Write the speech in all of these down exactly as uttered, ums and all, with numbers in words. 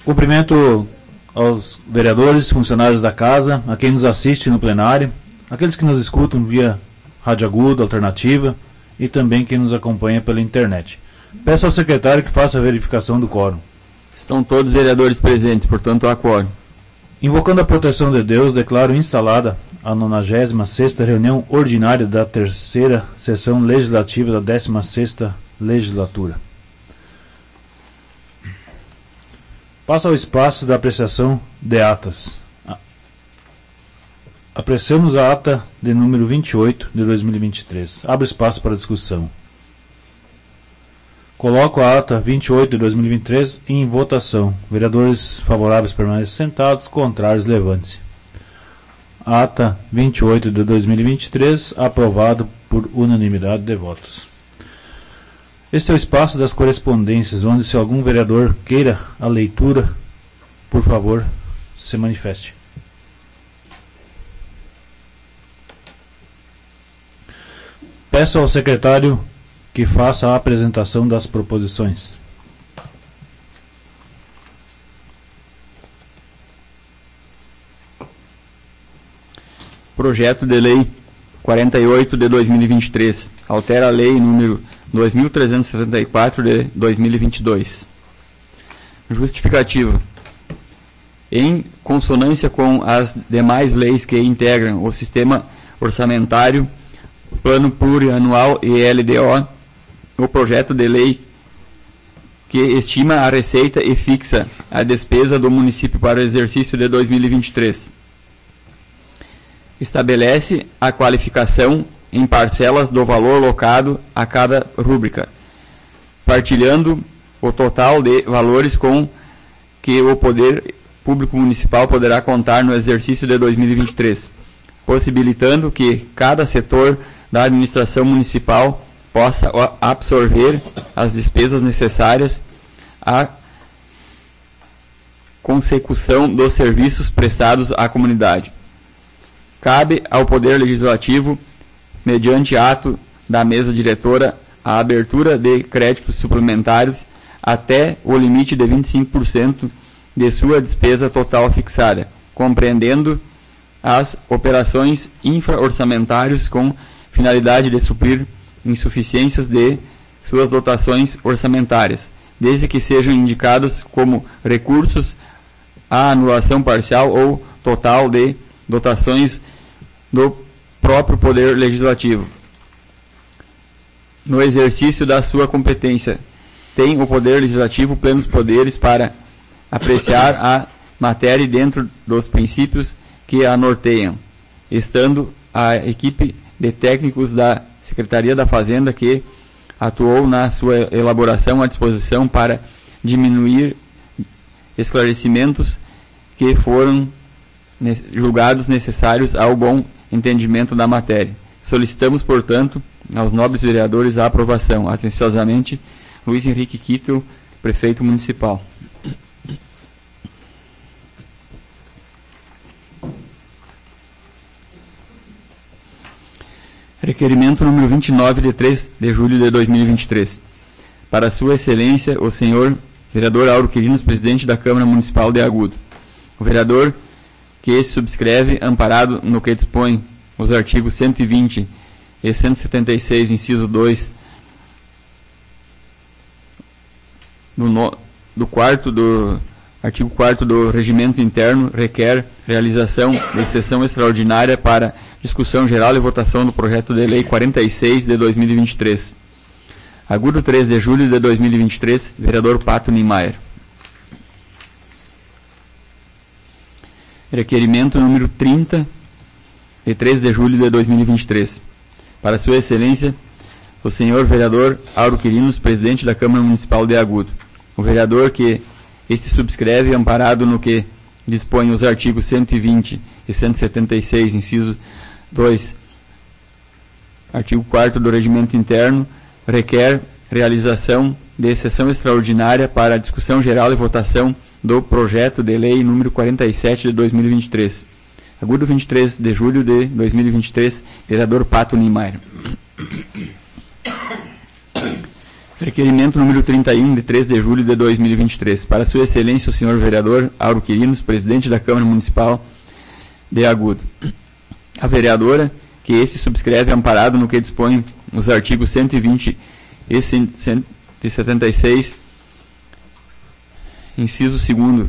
Cumprimento aos vereadores, funcionários da casa, a quem nos assiste no plenário, aqueles que nos escutam via Rádio Agudo, Alternativa e também quem nos acompanha pela internet. Peço ao secretário que faça a verificação do quórum. Estão todos os vereadores presentes, portanto há quórum. Invocando a proteção de Deus, declaro instalada a nonagésima sexta reunião ordinária da terceira sessão legislativa da décima sexta legislatura. Passo ao espaço da apreciação de atas. Apreciamos a ata de número vinte e oito de dois mil e vinte e três. Abro espaço para discussão. Coloco a ata vinte e oito de dois mil e vinte e três em votação. Vereadores favoráveis permaneçam sentados, contrários levante-se. Ata vinte e oito de dois mil e vinte e três, aprovado por unanimidade de votos. Este é o espaço das correspondências, onde se algum vereador queira a leitura, por favor, se manifeste. Peço ao secretário que faça a apresentação das proposições. Projeto de Lei quarenta e oito de dois mil e vinte e três. Altera a Lei número dois mil trezentos e setenta e quatro de dois mil e vinte e dois. Justificativa. Em consonância com as demais leis que integram o sistema orçamentário, Plano Plurianual e L D O, o projeto de lei que estima a receita e fixa a despesa do município para o exercício de dois mil e vinte e três. Estabelece a qualificação em parcelas do valor locado a cada rúbrica, partilhando o total de valores com que o poder público municipal poderá contar no exercício de dois mil e vinte e três, possibilitando que cada setor da administração municipal possa absorver as despesas necessárias à consecução dos serviços prestados à comunidade. Cabe ao Poder Legislativo, mediante ato da mesa diretora, a abertura de créditos suplementários até o limite de vinte e cinco por cento de sua despesa total fixada, compreendendo as operações infra-orçamentárias com finalidade de suprir insuficiências de suas dotações orçamentárias, desde que sejam indicados como recursos à anulação parcial ou total de dotações do próprio Poder Legislativo. No exercício da sua competência, tem o Poder Legislativo plenos poderes para apreciar a matéria dentro dos princípios que a norteiam, estando a equipe de técnicos da Secretaria da Fazenda que atuou na sua elaboração à disposição para diminuir esclarecimentos que foram julgados necessários ao bom entendimento da matéria. Solicitamos, portanto, aos nobres vereadores a aprovação. Atenciosamente, Luiz Henrique Kittel, prefeito municipal. Requerimento número vinte e nove, de três de julho de dois mil e vinte e três. Para Sua Excelência, o senhor vereador Auro Quirinos, presidente da Câmara Municipal de Agudo. O vereador que se subscreve, amparado no que dispõe os artigos cento e vinte e cento e setenta e seis, inciso dois, do, no, do quarto do artigo quarto do Regimento Interno, requer realização de sessão extraordinária para discussão geral e votação do projeto de lei quarenta e seis de dois mil e vinte e três. Agudo, três de julho de dois mil e vinte e três, vereador Pato Niemeyer. Requerimento número trinta, de três de julho de dois mil e vinte e três. Para Sua Excelência, o senhor vereador Auro Quirinos, presidente da Câmara Municipal de Agudo. O vereador que este subscreve, amparado no que dispõe os artigos cento e vinte e cento e setenta e seis, inciso dois, artigo quarto do Regimento Interno, requer realização de sessão extraordinária para a discussão geral e votação do projeto de lei número quarenta e sete de dois mil e vinte e três. Agudo, vinte e três de julho de dois mil e vinte e três, vereador Pato Niemeyer. Requerimento número trinta e um, de três de julho de dois mil e vinte e três. Para Sua Excelência, o senhor vereador Auro Quirinos, presidente da Câmara Municipal de Agudo. A vereadora, que esse subscreve amparado no que dispõe os artigos cento e vinte e cento e setenta e seis, inciso segundo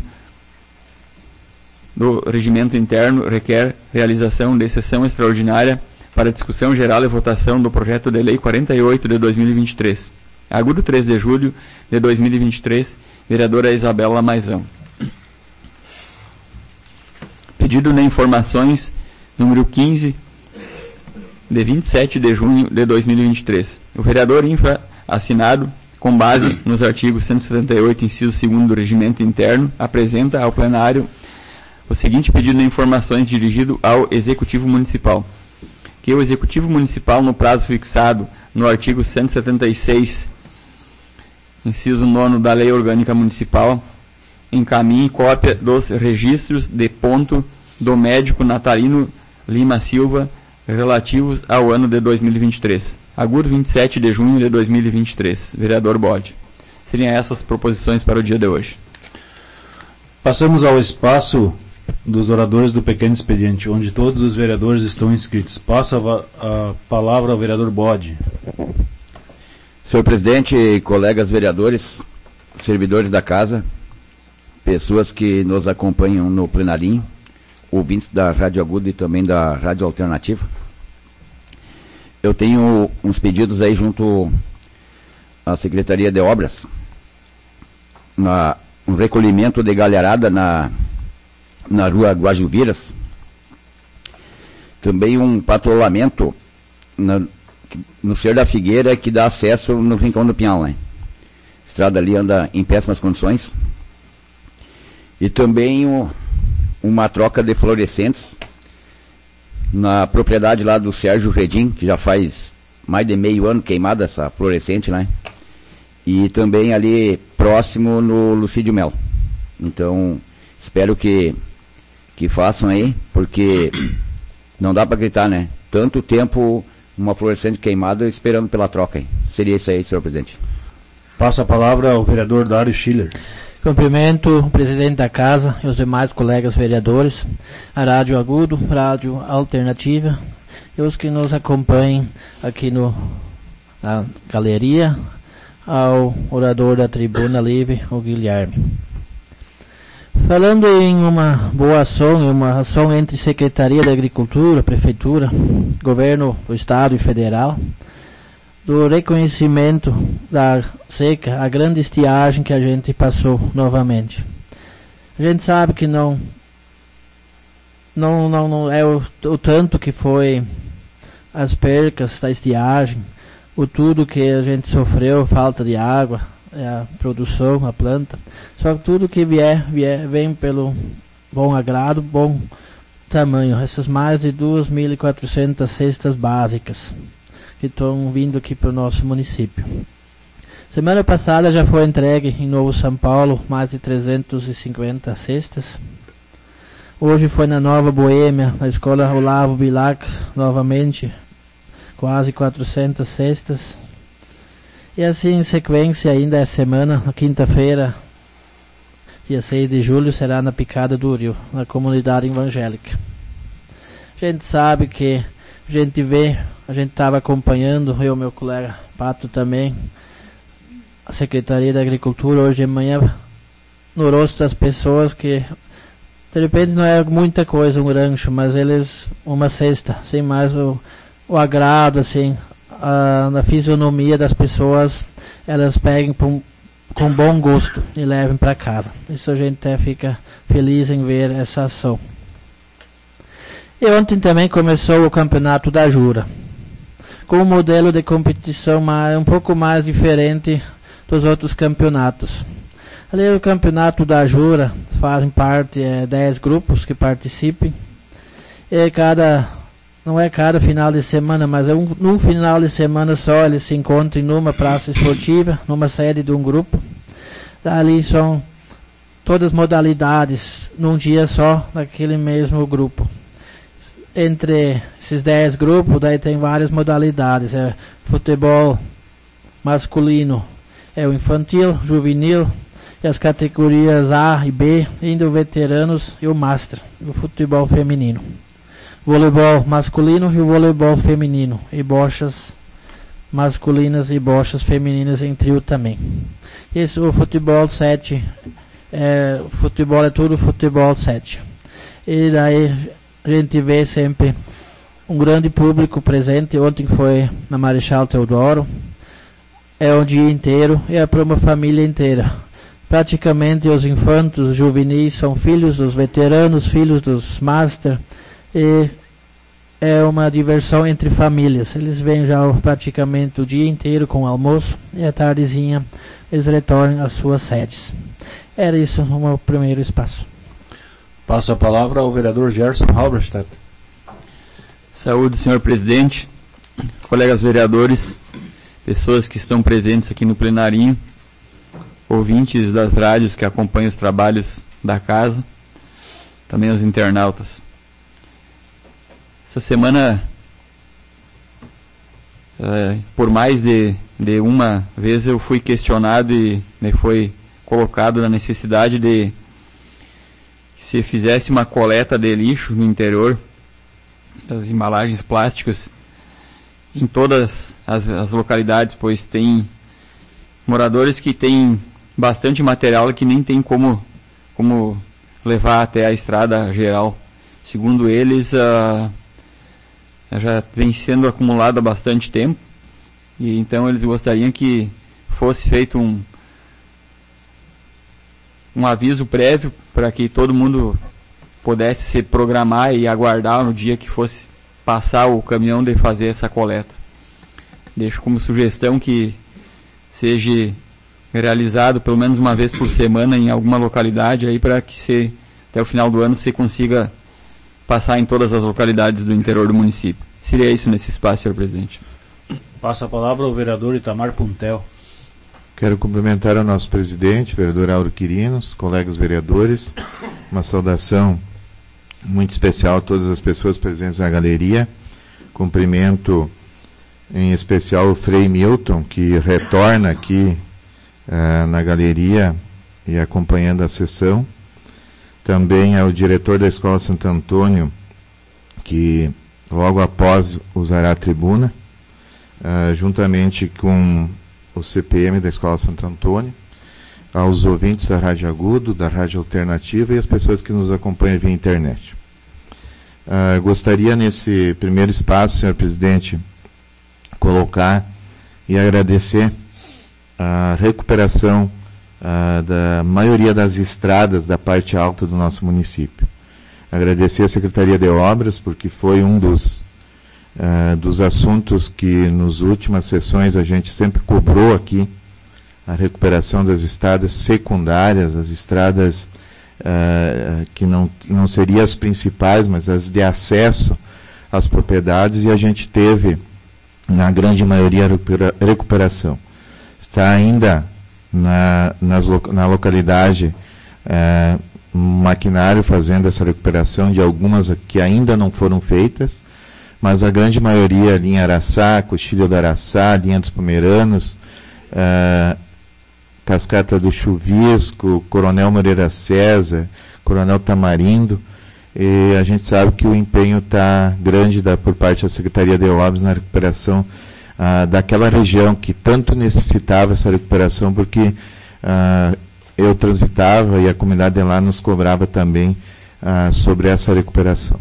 do regimento interno, requer realização de sessão extraordinária para discussão geral e votação do projeto de lei quarenta e oito de dois mil e vinte e três. Agudo, três de julho de dois mil e vinte e três, vereadora Isabela Maisão. Pedido de informações número quinze, de vinte e sete de junho de dois mil e vinte e três. O vereador Infra, assinado com base nos artigos cento e setenta e oito, inciso segundo do regimento interno, apresenta ao plenário o seguinte pedido de informações dirigido ao Executivo Municipal. Que o Executivo Municipal, no prazo fixado no artigo cento e setenta e seis, inciso nono da Lei Orgânica Municipal, encaminhe cópia dos registros de ponto do médico Natalino Lima Silva relativos ao ano de dois mil e vinte e três. Agudo, vinte e sete de junho de dois mil e vinte e três. Vereador Bode. Seriam essas proposições para o dia de hoje. Passamos ao espaço dos oradores do pequeno expediente, onde todos os vereadores estão inscritos. Passa a palavra ao vereador Bode. Senhor presidente, colegas vereadores, servidores da casa, pessoas que nos acompanham no plenarinho, ouvintes da Rádio Agudo e também da Rádio Alternativa, eu tenho uns pedidos aí junto à Secretaria de Obras, na, um recolhimento de galharada na, na rua Guajuviras, também um patrulhamento na, no Cerro da Figueira, que dá acesso no Rincão do Pinhal, né? A estrada ali anda em péssimas condições. E também um, uma troca de fluorescentes na propriedade lá do Sérgio Redim, que já faz mais de meio ano queimada essa fluorescente, né? E também ali próximo no Lucídio Melo. Então, espero que, que façam aí, porque não dá para gritar, né? Tanto tempo uma fluorescente queimada esperando pela troca aí. Seria isso aí, senhor presidente. Passa a palavra ao vereador Dário Schiller. Cumprimento o presidente da casa e os demais colegas vereadores, a Rádio Agudo, Rádio Alternativa e os que nos acompanhem aqui no, na galeria, ao orador da Tribuna Livre, o Guilherme. Falando em uma boa ação, uma ação entre Secretaria da Agricultura, Prefeitura, Governo do Estado e Federal, do reconhecimento da seca, a grande estiagem que a gente passou novamente. A gente sabe que não, não, não, não é o, o tanto que foi as percas da estiagem, o tudo que a gente sofreu, falta de água, a produção, a planta, só que tudo que vier, vier vem pelo bom agrado, bom tamanho, essas mais de duas mil e quatrocentas cestas básicas que estão vindo aqui para o nosso município. Semana passada já foi entregue em Novo São Paulo mais de trezentas e cinquenta cestas. Hoje foi na Nova Boêmia, na escola Olavo Bilac, novamente, quase quatrocentas cestas. E assim, em sequência, ainda essa semana, na quinta-feira, dia seis de julho, será na Picada do Rio, na comunidade evangélica. A gente sabe que, a gente vê, a gente estava acompanhando, eu e meu colega Pato também, a Secretaria da Agricultura, hoje de manhã, no rosto das pessoas que, de repente não é muita coisa, um rancho, mas eles, uma cesta, sem mais o, o agrado, assim, a, na fisionomia das pessoas, elas peguem com, com bom gosto e levem para casa. Isso a gente até fica feliz em ver essa ação. E ontem também começou o Campeonato da Jura, com um modelo de competição mais, um pouco mais diferente dos outros campeonatos. Ali o Campeonato da Jura fazem parte é, dez grupos que participem, e cada, não é cada final de semana, mas é um, num final de semana só eles se encontram numa praça esportiva, numa sede de um grupo. Ali são todas as modalidades num dia só, naquele mesmo grupo. Entre esses dez grupos, daí tem várias modalidades, é futebol masculino é o infantil, juvenil, e as categorias A e B, ainda o veteranos e o master, o futebol feminino. Voleibol masculino e o voleibol feminino, e bochas masculinas e bochas femininas em trio também. Esse o futebol sete, é, futebol é tudo futebol sete. E daí a gente vê sempre um grande público presente. Ontem foi na Marechal Teodoro, é o dia inteiro e é para uma família inteira. Praticamente os infantos juvenis são filhos dos veteranos, filhos dos master, e é uma diversão entre famílias. Eles vêm já praticamente o dia inteiro com o almoço, e à tardezinha eles retornam às suas sedes. Era isso no meu primeiro espaço. Passo a palavra ao vereador Gerson Halberstadt. Saúde, senhor presidente, colegas vereadores, pessoas que estão presentes aqui no plenarinho, ouvintes das rádios que acompanham os trabalhos da casa, também os internautas. Essa semana, é, por mais de, de uma vez, eu fui questionado e me foi colocado na necessidade de que se fizesse uma coleta de lixo no interior das embalagens plásticas em todas as, as localidades, pois tem moradores que têm bastante material que nem tem como, como levar até a estrada geral. Segundo eles, uh, já vem sendo acumulado há bastante tempo, e então eles gostariam que fosse feito um, um aviso prévio para que todo mundo pudesse se programar e aguardar no dia que fosse passar o caminhão de fazer essa coleta. Deixo como sugestão que seja realizado pelo menos uma vez por semana em alguma localidade aí, para que se, até o final do ano você consiga passar em todas as localidades do interior do município. Seria isso nesse espaço, senhor presidente. Passa a palavra ao vereador Itamar Puntel. Quero cumprimentar o nosso presidente, vereador Auro Quirinos, colegas vereadores, uma saudação muito especial a todas as pessoas presentes na galeria. Cumprimento em especial o Frei Milton, que retorna aqui uh, na galeria e acompanhando a sessão. Também ao diretor da Escola Santo Antônio, que logo após usará a tribuna, uh, juntamente com o C P M da Escola Santo Antônio, aos ouvintes da Rádio Agudo, da Rádio Alternativa e as pessoas que nos acompanham via internet. Uh, gostaria nesse primeiro espaço, senhor presidente, colocar e agradecer a recuperação uh, da maioria das estradas da parte alta do nosso município. Agradecer à Secretaria de Obras, porque foi um dos, uh, dos assuntos que nas últimas sessões a gente sempre cobrou aqui, a recuperação das estradas secundárias, as estradas uh, que não, não seriam as principais, mas as de acesso às propriedades, e a gente teve, na grande maioria, a recupera, recuperação. Está ainda na, nas, na localidade uh, um maquinário fazendo essa recuperação de algumas que ainda não foram feitas, mas a grande maioria, a linha Araçá, Coxilha do Araçá, linha dos Pomeranos, uh, Cascata do Chuvisco, Coronel Moreira César, Coronel Tamarindo, e a gente sabe que o empenho está grande da, por parte da Secretaria de Obras na recuperação uh, daquela região que tanto necessitava essa recuperação, porque uh, eu transitava e a comunidade de lá nos cobrava também uh, sobre essa recuperação.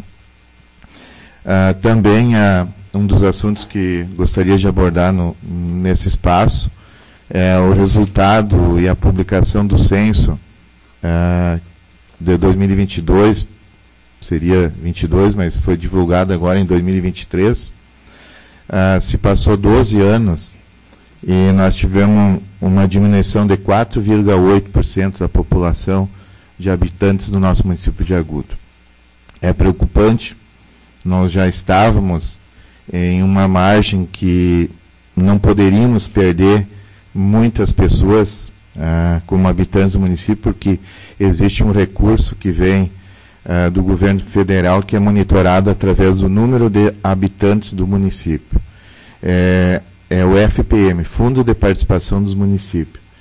Uh, também uh, um dos assuntos que gostaria de abordar no, nesse espaço é o resultado e a publicação do censo uh, de dois mil e vinte e dois, seria vinte e dois, mas foi divulgado agora em dois mil e vinte e três. Uh, se passou doze anos e nós tivemos uma diminuição de quatro vírgula oito por cento da população de habitantes do nosso município de Agudo. É preocupante, nós já estávamos em uma margem que não poderíamos perder muitas pessoas ah, como habitantes do município, porque existe um recurso que vem ah, do governo federal que é monitorado através do número de habitantes do município. É, é o F P M, Fundo de Participação dos Municípios.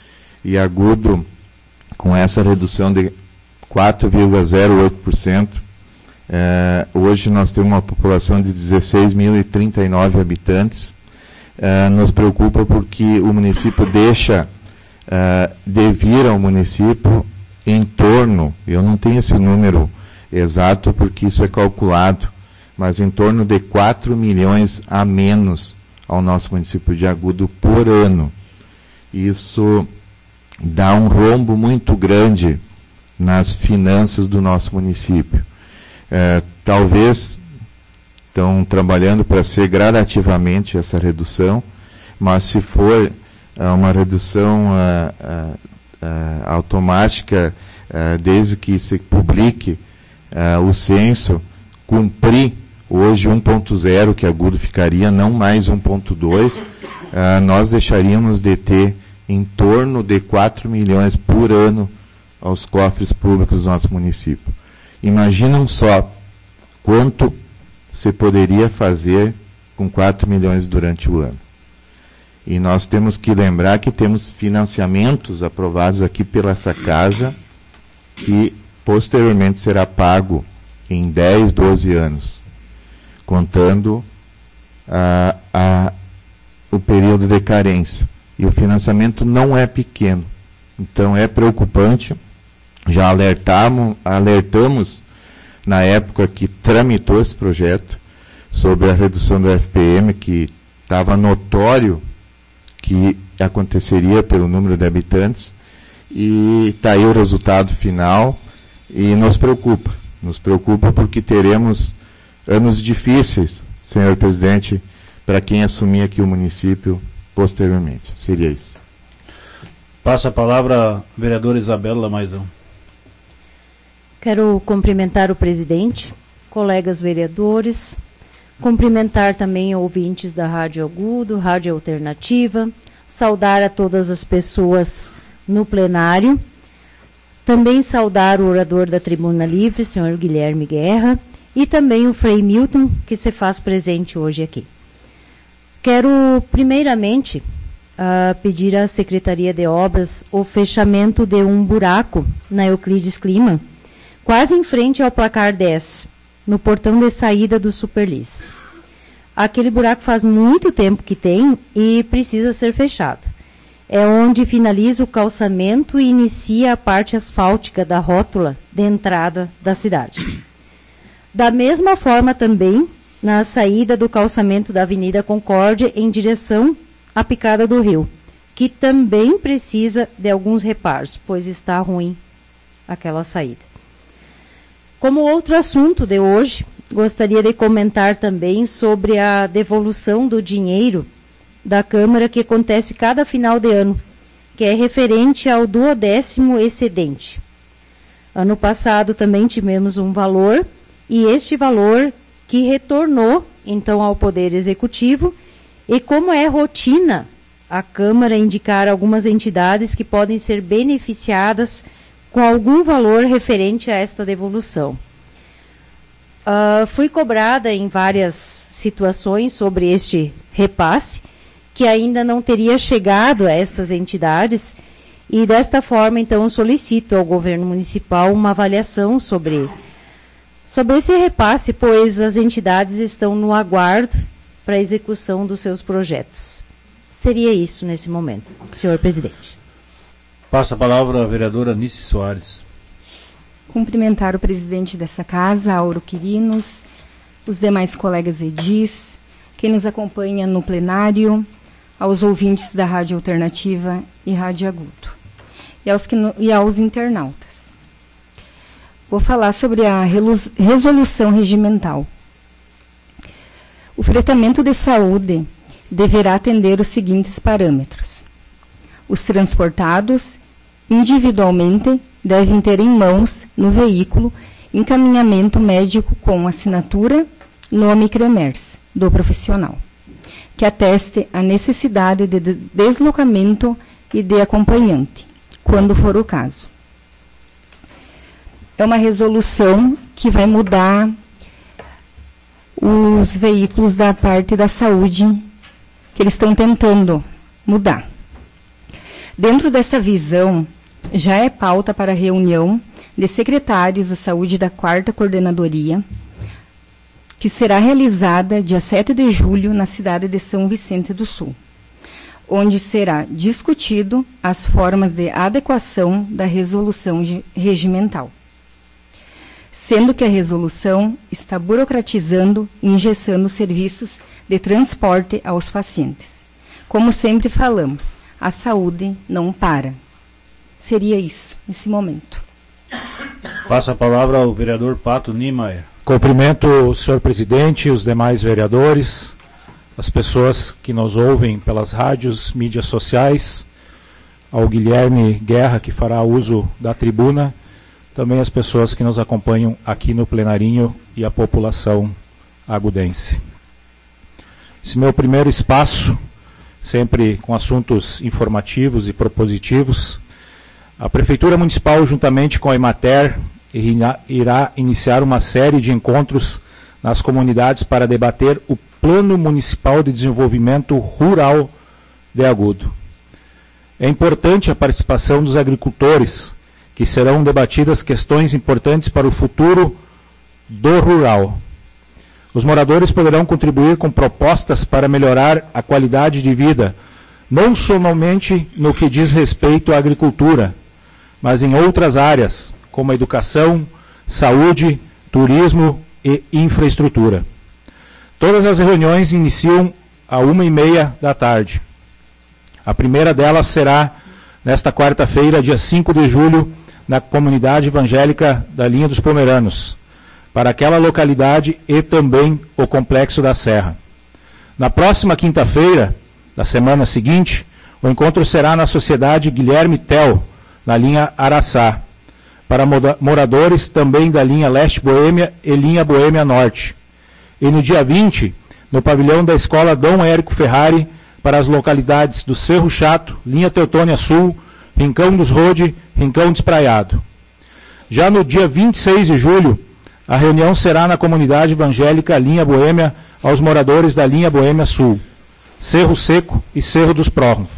e Agudo, com essa redução de quatro vírgula zero oito por cento, eh, hoje nós temos uma população de dezesseis mil e trinta e nove habitantes. Eh, nos preocupa porque o município deixa eh, de vir ao município em torno, eu não tenho esse número exato porque isso é calculado, mas em torno de quatro milhões a menos ao nosso município de Agudo por ano. Isso dá um rombo muito grande nas finanças do nosso município. É, talvez estão trabalhando para ser gradativamente essa redução, mas se for é, uma redução é, é, é, automática, é, desde que se publique é, o censo, cumprir hoje um ponto zero, que Agudo ficaria, não mais um ponto dois, uh, nós deixaríamos de ter em torno de quatro milhões por ano aos cofres públicos do nosso município. Imaginam só quanto se poderia fazer com quatro milhões durante o ano. E nós temos que lembrar que temos financiamentos aprovados aqui pela essa casa, que posteriormente será pago em dez, doze anos. Contando a, a, o período de carência. E o financiamento não é pequeno. Então é preocupante. Já alertamos, alertamos na época que tramitou esse projeto sobre a redução do F P M, que estava notório que aconteceria pelo número de habitantes. E está aí o resultado final e nos preocupa. Nos preocupa porque teremos anos difíceis, senhor presidente, para quem assumir aqui o município posteriormente. Seria isso. Passa a palavra a vereadora Isabela Maisão. Quero cumprimentar o presidente, colegas vereadores, cumprimentar também ouvintes da Rádio Agudo, Rádio Alternativa, saudar a todas as pessoas no plenário, também saudar o orador da Tribuna Livre, senhor Guilherme Guerra, e também o Frei Milton, que se faz presente hoje aqui. Quero, primeiramente, uh, pedir à Secretaria de Obras o fechamento de um buraco na Euclides Clima, quase em frente ao placar dez, no portão de saída do Superlis. Aquele buraco faz muito tempo que tem e precisa ser fechado. É onde finaliza o calçamento e inicia a parte asfáltica da rótula de entrada da cidade. Da mesma forma também, na saída do calçamento da Avenida Concórdia em direção à Picada do Rio, que também precisa de alguns reparos, pois está ruim aquela saída. Como outro assunto de hoje, gostaria de comentar também sobre a devolução do dinheiro da Câmara que acontece cada final de ano, que é referente ao duodécimo excedente. Ano passado também tivemos um valor, e este valor que retornou, então, ao Poder Executivo, e como é rotina a Câmara indicar algumas entidades que podem ser beneficiadas com algum valor referente a esta devolução. Uh, fui cobrada em várias situações sobre este repasse, que ainda não teria chegado a estas entidades, e desta forma, então, solicito ao governo municipal uma avaliação sobre Sobre esse repasse, pois as entidades estão no aguardo para a execução dos seus projetos. Seria isso nesse momento, senhor presidente. Passa a palavra a vereadora Nice Soares. Cumprimentar o presidente dessa casa, Auro Quirinos, os demais colegas edis, quem nos acompanha no plenário, aos ouvintes da Rádio Alternativa e Rádio Agudo, e aos, que no, e aos internautas. Vou falar sobre a resolução regimental. O fretamento de saúde deverá atender os seguintes parâmetros. Os transportados, individualmente, devem ter em mãos, no veículo, encaminhamento médico com assinatura, nome e CREMERS, do profissional, que ateste a necessidade de deslocamento e de acompanhante, quando for o caso. É uma resolução que vai mudar os veículos da parte da saúde que eles estão tentando mudar. Dentro dessa visão, já é pauta para a reunião de secretários da saúde da quarta Coordenadoria, que será realizada dia sete de julho na cidade de São Vicente do Sul, onde será discutido as formas de adequação da resolução regimental, sendo que a resolução está burocratizando e engessando serviços de transporte aos pacientes. Como sempre falamos, a saúde não para. Seria isso, nesse momento. Passa a palavra ao vereador Pato Niemeyer. Cumprimento o senhor presidente, os demais vereadores, as pessoas que nos ouvem pelas rádios, mídias sociais, ao Guilherme Guerra, que fará uso da tribuna, também as pessoas que nos acompanham aqui no plenarinho e a população agudense. Esse meu primeiro espaço, sempre com assuntos informativos e propositivos, a Prefeitura Municipal, juntamente com a Emater, irá iniciar uma série de encontros nas comunidades para debater o Plano Municipal de Desenvolvimento Rural de Agudo. É importante a participação dos agricultores, que serão debatidas questões importantes para o futuro do rural. Os moradores poderão contribuir com propostas para melhorar a qualidade de vida, não somente no que diz respeito à agricultura, mas em outras áreas, como a educação, saúde, turismo e infraestrutura. Todas as reuniões iniciam à uma e meia da tarde. A primeira delas será nesta quarta-feira, dia cinco de julho, na comunidade evangélica da Linha dos Pomeranos, para aquela localidade e também o Complexo da Serra. Na próxima quinta-feira, da semana seguinte, o encontro será na Sociedade Guilherme Tel, na linha Araçá, para moradores também da linha Leste Boêmia e linha Boêmia Norte. E no dia vinte, no pavilhão da Escola Dom Érico Ferrari, para as localidades do Cerro Chato, linha Teutônia Sul, Rincão dos Rode, Rincão Despraiado. Já no dia vinte e seis de julho, a reunião será na comunidade evangélica Linha Boêmia, aos moradores da linha Boêmia Sul, Cerro Seco e Cerro dos Prórrofos.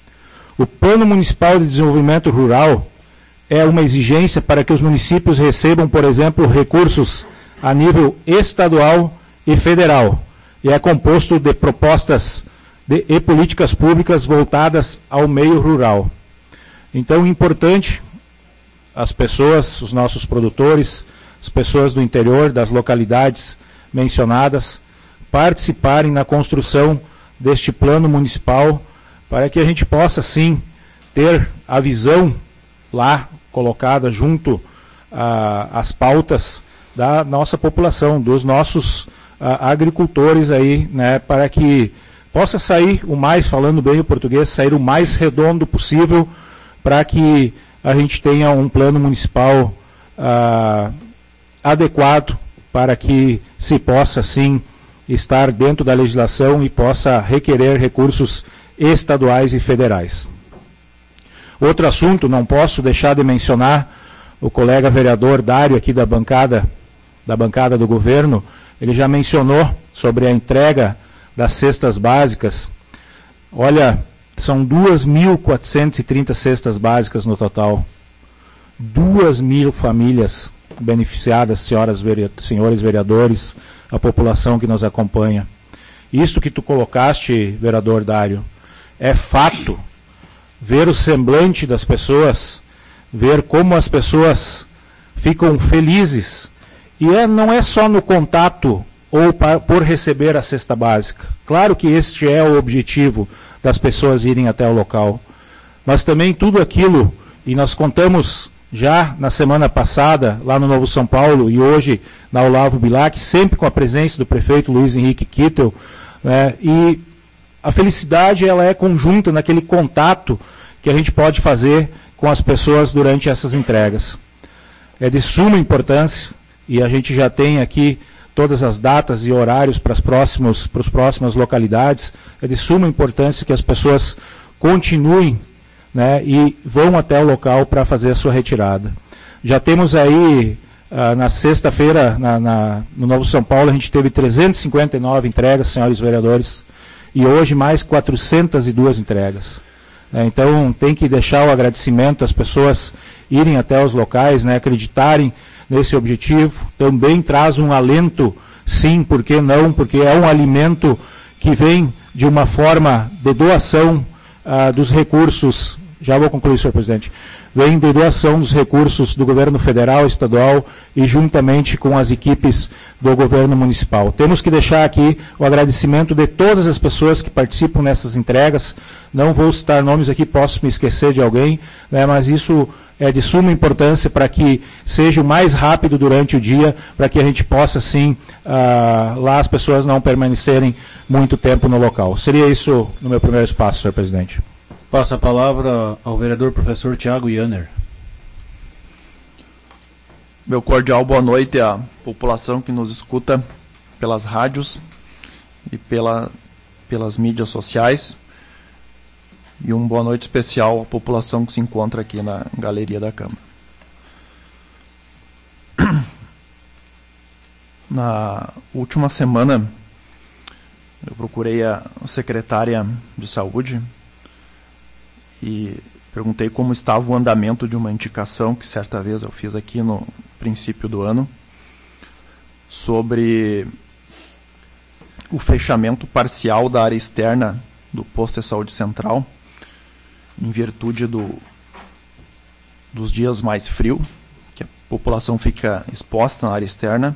O Plano Municipal de Desenvolvimento Rural é uma exigência para que os municípios recebam, por exemplo, recursos a nível estadual e federal, e é composto de propostas de, e políticas públicas voltadas ao meio rural. Então, é importante as pessoas, os nossos produtores, as pessoas do interior, das localidades mencionadas, participarem na construção deste plano municipal, para que a gente possa, sim, ter a visão lá colocada junto às pautas da nossa população, dos nossos a, agricultores aí, né, para que possa sair o mais, falando bem o português, sair o mais redondo possível, para que a gente tenha um plano municipal ah, adequado para que se possa, sim, estar dentro da legislação e possa requerer recursos estaduais e federais. Outro assunto, não posso deixar de mencionar, o colega vereador Dário, aqui da bancada, da bancada do governo, ele já mencionou sobre a entrega das cestas básicas. Olha, são duas mil quatrocentas e trinta cestas básicas no total. duas mil famílias beneficiadas, senhoras, senhores vereadores, a população que nos acompanha. Isto que tu colocaste, vereador Dário, é fato. Ver o semblante das pessoas, ver como as pessoas ficam felizes. E é, não é só no contato ou pra, por receber a cesta básica. Claro que este é o objetivo das pessoas irem até o local. Mas também tudo aquilo, e nós contamos já na semana passada, lá no Novo São Paulo, e hoje na Olavo Bilac, sempre com a presença do prefeito Luiz Henrique Kittel, né, e a felicidade ela é conjunta naquele contato que a gente pode fazer com as pessoas durante essas entregas. É de suma importância, e a gente já tem aqui todas as datas e horários para as próximos, para as próximas localidades, é de suma importância que as pessoas continuem, né, e vão até o local para fazer a sua retirada. Já temos aí, ah, na sexta-feira, na, na, no Novo São Paulo, a gente teve trezentas e cinquenta e nove entregas, senhores vereadores, e hoje mais quatrocentas e duas entregas. É, então tem que deixar o agradecimento, as pessoas irem até os locais, né, acreditarem nesse objetivo. Também traz um alento, sim, por que não? Porque é um alimento que vem de uma forma de doação ah, dos recursos, já vou concluir, senhor presidente, vem de doação dos recursos do governo federal, estadual e juntamente com as equipes do governo municipal. Temos que deixar aqui o agradecimento de todas as pessoas que participam nessas entregas. Não vou citar nomes aqui, posso me esquecer de alguém, né, mas isso é de suma importância para que seja o mais rápido durante o dia, para que a gente possa, sim, uh, lá as pessoas não permanecerem muito tempo no local. Seria isso no meu primeiro espaço, senhor presidente. Passa a palavra ao vereador professor Tiago Yanner. Meu cordial boa noite à população que nos escuta pelas rádios e pela, pelas mídias sociais. E uma boa noite especial à população que se encontra aqui na Galeria da Câmara. Na última semana, eu procurei a secretária de Saúde e perguntei como estava o andamento de uma indicação que certa vez eu fiz aqui no princípio do ano sobre o fechamento parcial da área externa do posto de saúde central em virtude do, dos dias mais frios, que a população fica exposta na área externa,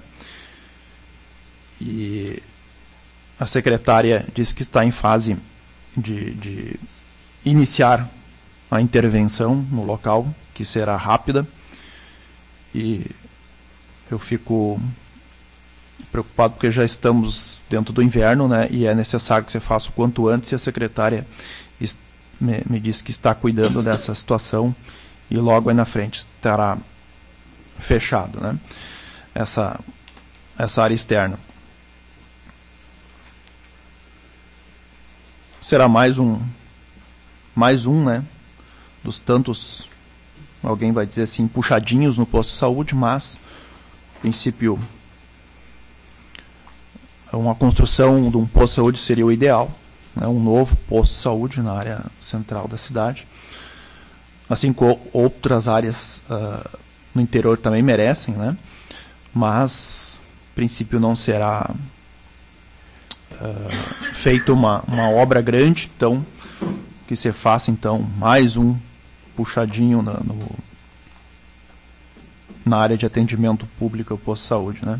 e a secretária disse que está em fase de, de iniciar a intervenção no local, que será rápida, e eu fico preocupado porque já estamos dentro do inverno, né, e é necessário que você faça o quanto antes, e a secretária me, me disse que está cuidando dessa situação e logo aí na frente estará fechado, né, essa, essa área externa. Será mais um, mais um, né, dos tantos, alguém vai dizer assim, puxadinhos no posto de saúde, mas, a princípio, uma construção de um posto de saúde seria o ideal, né, um novo posto de saúde na área central da cidade, assim como outras áreas uh, no interior também merecem, né, mas, a princípio, não será uh, feita uma, uma obra grande, então, que se faça, então, mais um puxadinho na, no, na área de atendimento público ao posto de saúde, né.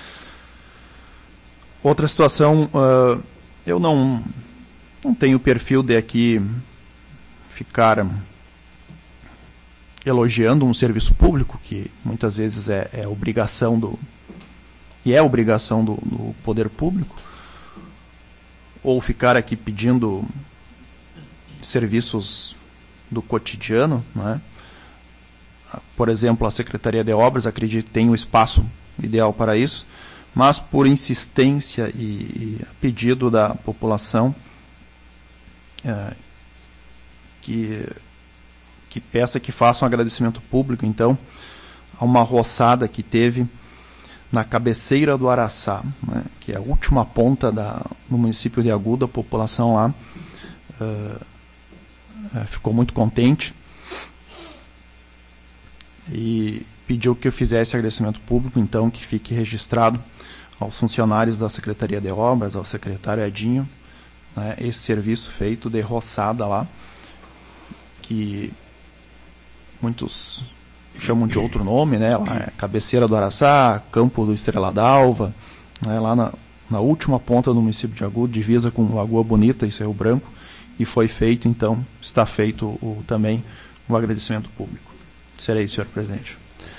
Outra situação, uh, eu não, não tenho perfil de aqui ficar elogiando um serviço público, que muitas vezes é, é obrigação do, e é obrigação do, do poder público, ou ficar aqui pedindo serviços do cotidiano, né? Por exemplo, a Secretaria de Obras, acredito que tem um espaço ideal para isso, mas por insistência e, e pedido da população é, que, que peça que faça um agradecimento público, então, a uma roçada que teve na cabeceira do Araçá, né, que é a última ponta da, no município de Agudo. A população lá uh, uh, ficou muito contente e pediu que eu fizesse agradecimento público, então, que fique registrado aos funcionários da Secretaria de Obras, ao secretário Edinho, né, esse serviço feito de roçada lá, que muitos chamam de outro nome, né, lá é cabeceira do Araçá, campo do Estrela d'Alva, né, lá na, na última ponta do município de Agudo, divisa com Lagoa Bonita e Cerro Branco, e foi feito, então, está feito o, também o agradecimento público. Serei, senhor presidente.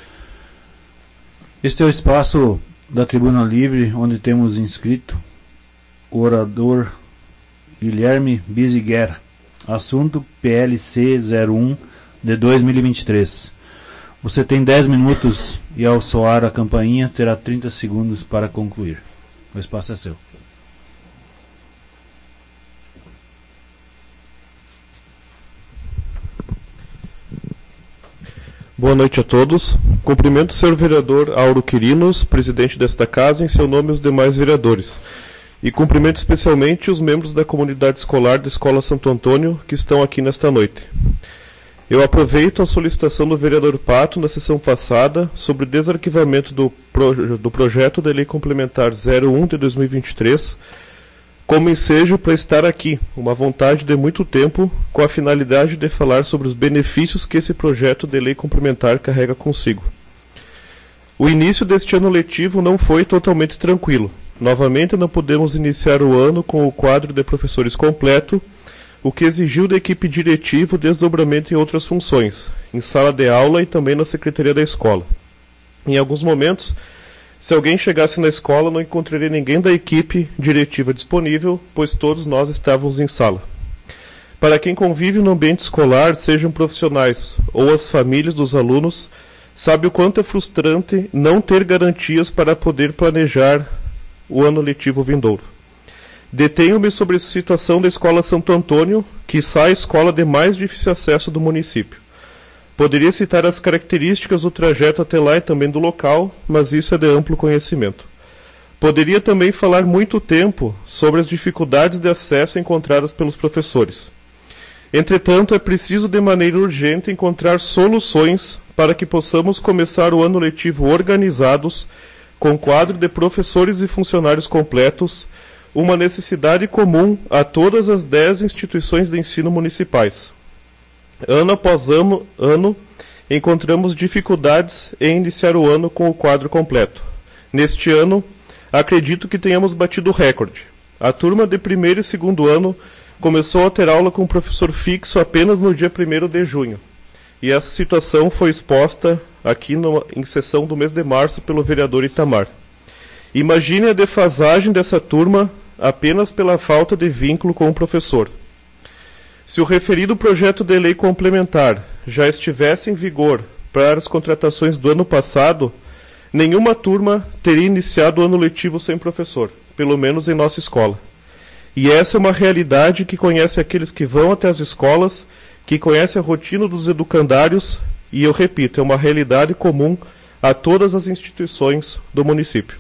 Este é o espaço da Tribuna Livre, onde temos inscrito o orador Guilherme Biziguer. Assunto P L C zero um de dois mil e vinte e três. Você tem dez minutos e, ao soar a campainha, terá trinta segundos para concluir. O espaço é seu. Boa noite a todos. Cumprimento o senhor vereador Auro Quirinos, presidente desta casa, em seu nome e os demais vereadores. E cumprimento especialmente os membros da comunidade escolar da Escola Santo Antônio que estão aqui nesta noite. Eu aproveito a solicitação do vereador Pato na sessão passada sobre o desarquivamento do, pro, do projeto de lei complementar zero um de dois mil e vinte e três como ensejo para estar aqui, uma vontade de muito tempo, com a finalidade de falar sobre os benefícios que esse projeto de lei complementar carrega consigo. O início deste ano letivo não foi totalmente tranquilo. Novamente não podemos iniciar o ano com o quadro de professores completo, o que exigiu da equipe diretiva o desdobramento em outras funções, em sala de aula e também na secretaria da escola. Em alguns momentos, se alguém chegasse na escola, não encontraria ninguém da equipe diretiva disponível, pois todos nós estávamos em sala. Para quem convive no ambiente escolar, sejam profissionais ou as famílias dos alunos, sabe o quanto é frustrante não ter garantias para poder planejar o ano letivo vindouro. Detenho-me sobre a situação da Escola Santo Antônio, que sai a escola de mais difícil acesso do município. Poderia citar as características do trajeto até lá e também do local, mas isso é de amplo conhecimento. Poderia também falar muito tempo sobre as dificuldades de acesso encontradas pelos professores. Entretanto, é preciso de maneira urgente encontrar soluções para que possamos começar o ano letivo organizados, com quadro de professores e funcionários completos, uma necessidade comum a todas as dez instituições de ensino municipais. Ano após ano, ano, encontramos dificuldades em iniciar o ano com o quadro completo. Neste ano, acredito que tenhamos batido o recorde. A turma de primeiro e segundo ano começou a ter aula com o professor fixo apenas no dia primeiro de junho. E essa situação foi exposta aqui no, em sessão do mês de março pelo vereador Itamar. Imagine a defasagem dessa turma apenas pela falta de vínculo com o professor. Se o referido projeto de lei complementar já estivesse em vigor para as contratações do ano passado, nenhuma turma teria iniciado o ano letivo sem professor, pelo menos em nossa escola. E essa é uma realidade que conhece aqueles que vão até as escolas, que conhece a rotina dos educandários, e eu repito, é uma realidade comum a todas as instituições do município.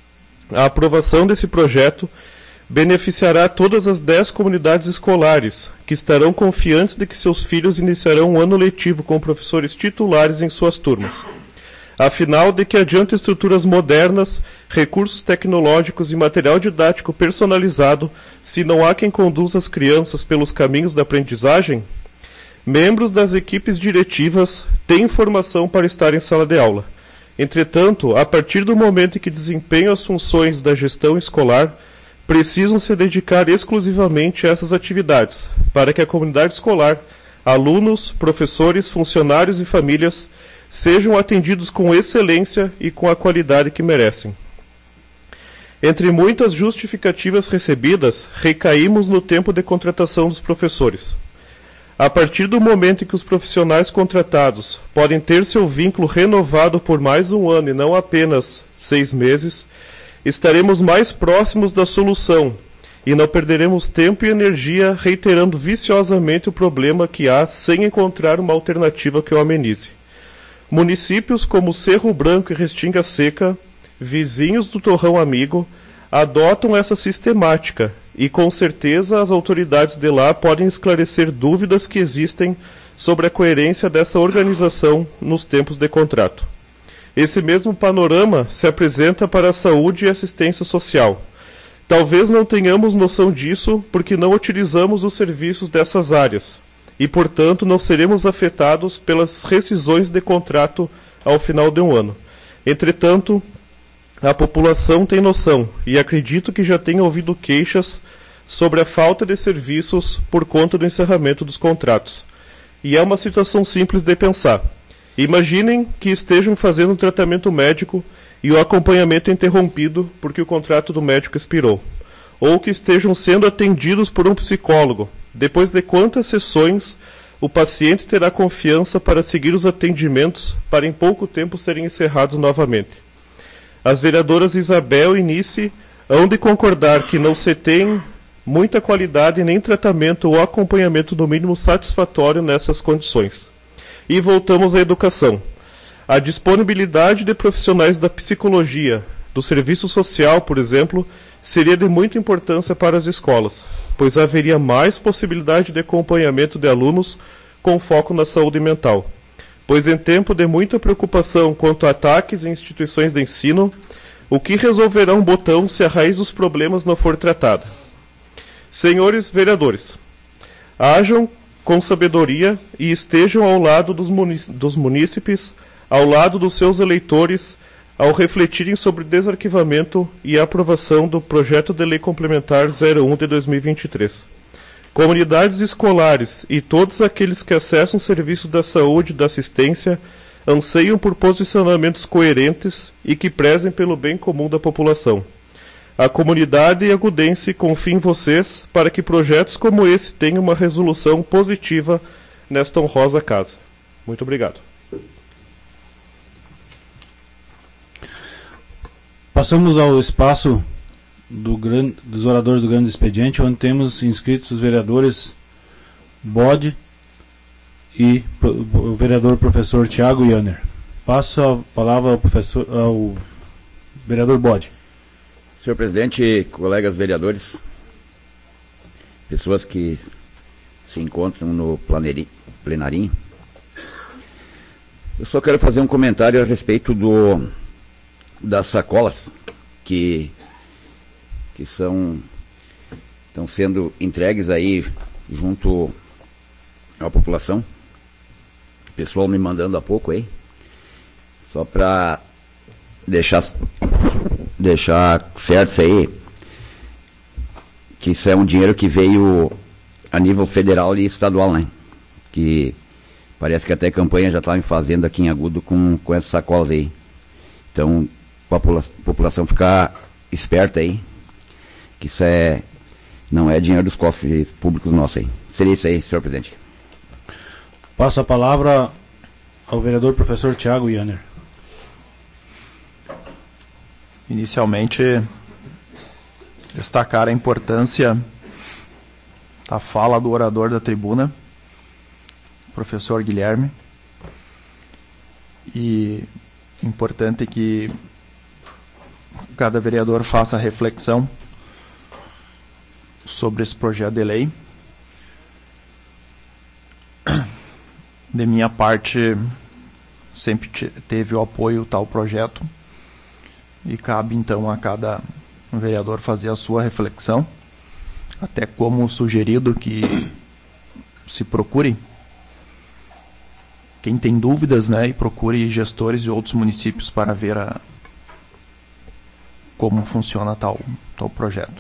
A aprovação desse projeto beneficiará todas as dez comunidades escolares, que estarão confiantes de que seus filhos iniciarão um ano letivo com professores titulares em suas turmas. Afinal, de que adianta estruturas modernas, recursos tecnológicos e material didático personalizado, se não há quem conduza as crianças pelos caminhos da aprendizagem? Membros das equipes diretivas têm formação para estar em sala de aula. Entretanto, a partir do momento em que desempenham as funções da gestão escolar, precisam se dedicar exclusivamente a essas atividades, para que a comunidade escolar, alunos, professores, funcionários e famílias sejam atendidos com excelência e com a qualidade que merecem. Entre muitas justificativas recebidas, recaímos no tempo de contratação dos professores. A partir do momento em que os profissionais contratados podem ter seu vínculo renovado por mais um ano e não apenas seis meses, estaremos mais próximos da solução e não perderemos tempo e energia reiterando viciosamente o problema que há sem encontrar uma alternativa que o amenize. Municípios como Cerro Branco e Restinga Seca, vizinhos do Torrão Amigo, adotam essa sistemática e com certeza as autoridades de lá podem esclarecer dúvidas que existem sobre a coerência dessa organização nos tempos de contrato. Esse mesmo panorama se apresenta para a saúde e assistência social. Talvez não tenhamos noção disso porque não utilizamos os serviços dessas áreas e, portanto, não seremos afetados pelas rescisões de contrato ao final de um ano. Entretanto, a população tem noção e acredito que já tenha ouvido queixas sobre a falta de serviços por conta do encerramento dos contratos. E é uma situação simples de pensar. Imaginem que estejam fazendo um tratamento médico e o acompanhamento é interrompido porque o contrato do médico expirou. Ou que estejam sendo atendidos por um psicólogo. Depois de quantas sessões o paciente terá confiança para seguir os atendimentos para em pouco tempo serem encerrados novamente? As vereadoras Isabel e Nice hão de concordar que não se tem muita qualidade nem tratamento ou acompanhamento no mínimo satisfatório nessas condições. E voltamos à educação. A disponibilidade de profissionais da psicologia, do serviço social, por exemplo, seria de muita importância para as escolas, pois haveria mais possibilidade de acompanhamento de alunos com foco na saúde mental, pois em tempo de muita preocupação quanto a ataques em instituições de ensino, o que resolverá um botão se a raiz dos problemas não for tratada? Senhores vereadores, hajam com sabedoria e estejam ao lado dos, munic- dos munícipes, ao lado dos seus eleitores, ao refletirem sobre desarquivamento e aprovação do projeto de lei complementar zero um de dois mil e vinte e três. Comunidades escolares e todos aqueles que acessam serviços da saúde e da assistência anseiam por posicionamentos coerentes e que prezem pelo bem comum da população. A comunidade agudense confia em vocês para que projetos como esse tenham uma resolução positiva nesta honrosa casa. Muito obrigado. Passamos ao espaço do gran... dos oradores do grande expediente, onde temos inscritos os vereadores Bode e o vereador professor Tiago Janner. Passo a palavra ao, professor, ao vereador Bode. Senhor presidente, colegas vereadores, pessoas que se encontram no planeri... plenarinho, eu só quero fazer um comentário a respeito do... das sacolas que, que são estão sendo entregues aí junto à população. O pessoal me mandando há pouco aí, só para deixar deixar certo isso aí, que isso é um dinheiro que veio a nível federal e estadual, né? Que parece que até campanha já estava fazendo aqui em Agudo com, com essas sacolas aí. Então, a população ficar esperta aí, que isso é, não é dinheiro dos cofres públicos nossos aí. Seria isso aí, senhor presidente. Passo a palavra ao vereador professor Tiago Janner. Inicialmente, destacar a importância da fala do orador da tribuna, professor Guilherme, e importante que cada vereador faça reflexão sobre esse projeto de lei. De minha parte, sempre teve o apoio ao tal projeto e cabe então a cada vereador fazer a sua reflexão, até como sugerido que se procure quem tem dúvidas, né, e procure gestores de outros municípios para ver a, como funciona tal, tal projeto.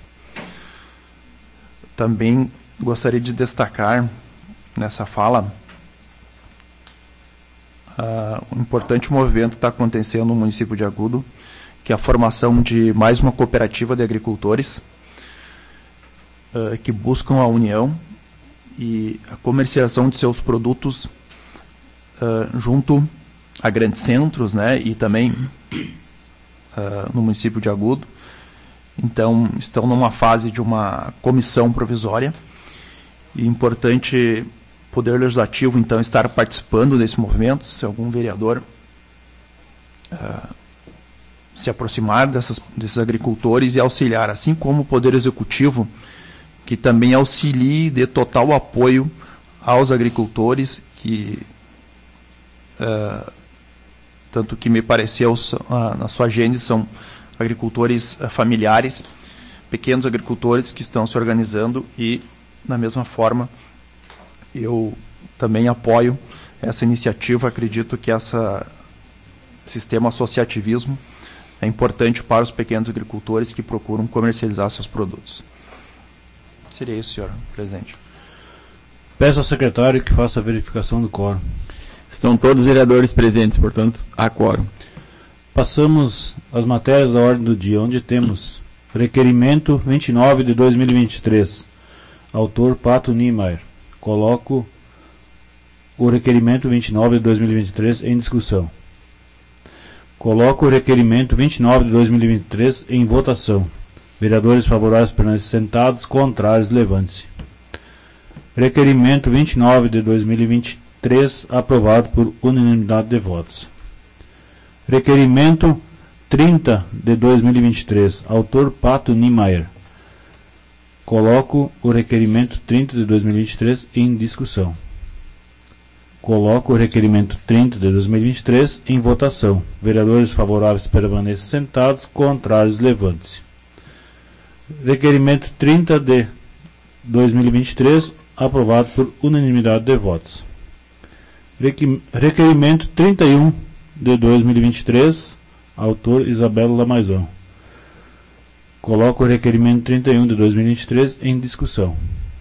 Também gostaria de destacar nessa fala uh, um importante movimento que está acontecendo no município de Agudo, que é a formação de mais uma cooperativa de agricultores uh, que buscam a união e a comercialização de seus produtos uh, junto a grandes centros, né, e também uh, no município de Agudo. Então, estão numa fase de uma comissão provisória e é importante o Poder Legislativo, então, estar participando desse movimento, se algum vereador uh, se aproximar dessas, desses agricultores e auxiliar, assim como o Poder Executivo, que também auxilie, dê total apoio aos agricultores, que uh, tanto que me pareceu uh, na sua agenda são agricultores uh, familiares, pequenos agricultores que estão se organizando e, da mesma forma, eu também apoio essa iniciativa. Acredito que essa sistema associativismo é importante para os pequenos agricultores que procuram comercializar seus produtos. Seria isso, senhor presidente. Peço ao secretário que faça a verificação do quórum. Estão todos os vereadores presentes, portanto, há quórum. Passamos às matérias da ordem do dia, onde temos requerimento vinte e nove de dois mil e vinte e três, autor Pato Niemeyer. Coloco o requerimento vinte e nove de dois mil e vinte e três em discussão. Coloco o requerimento vinte e nove de dois mil e vinte e três em votação. Vereadores favoráveis permanecem sentados, contrários levante-se. Requerimento vinte e nove de dois mil e vinte e três aprovado por unanimidade de votos. Requerimento trinta de dois mil e vinte e três, autor Pato Niemeyer. Coloco o requerimento trinta de dois mil e vinte e três em discussão. Coloco o requerimento trinta de dois mil e vinte e três em votação. Vereadores favoráveis permaneçam sentados, contrários levante-se. Requerimento trinta de dois mil e vinte e três, aprovado por unanimidade de votos. Requerimento trinta e um de dois mil e vinte e três, autor Isabela Lamaizão. Coloco o requerimento trinta e um de dois mil e vinte e três em discussão.